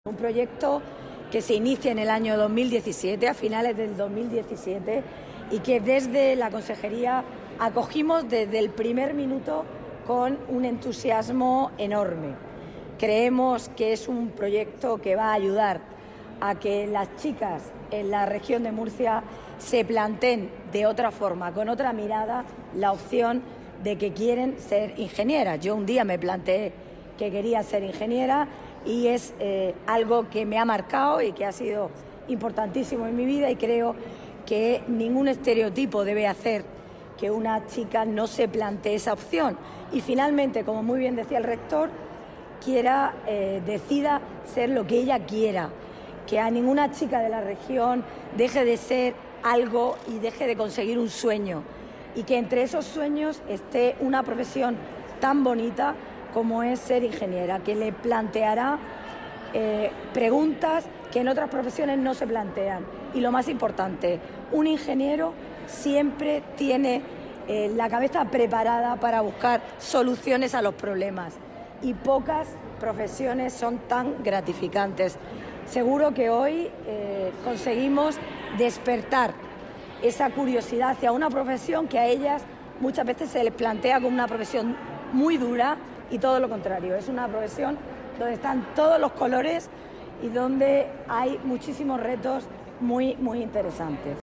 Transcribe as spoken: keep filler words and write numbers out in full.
Un proyecto que se inicia en el año dos mil diecisiete, a finales del dos mil diecisiete, y que desde la Consejería acogimos desde el primer minuto con un entusiasmo enorme. Creemos que es un proyecto que va a ayudar a que las chicas en la región de Murcia se planteen de otra forma, con otra mirada, la opción de que quieren ser ingenieras. Yo un día me planteé que quería ser ingeniera y es eh, algo que me ha marcado y que ha sido importantísimo en mi vida, y creo que ningún estereotipo debe hacer que una chica no se plantee esa opción y finalmente, como muy bien decía el rector, quiera, eh, decida ser lo que ella quiera, que a ninguna chica de la región deje de ser algo y deje de conseguir un sueño, y que entre esos sueños esté una profesión tan bonita como es ser ingeniera, que le planteará eh, preguntas que en otras profesiones no se plantean. Y lo más importante, un ingeniero siempre tiene eh, la cabeza preparada para buscar soluciones a los problemas, y pocas profesiones son tan gratificantes. Seguro que hoy eh, conseguimos despertar esa curiosidad hacia una profesión que a ellas muchas veces se les plantea como una profesión muy dura, y todo lo contrario, es una profesión donde están todos los colores y donde hay muchísimos retos muy, muy interesantes.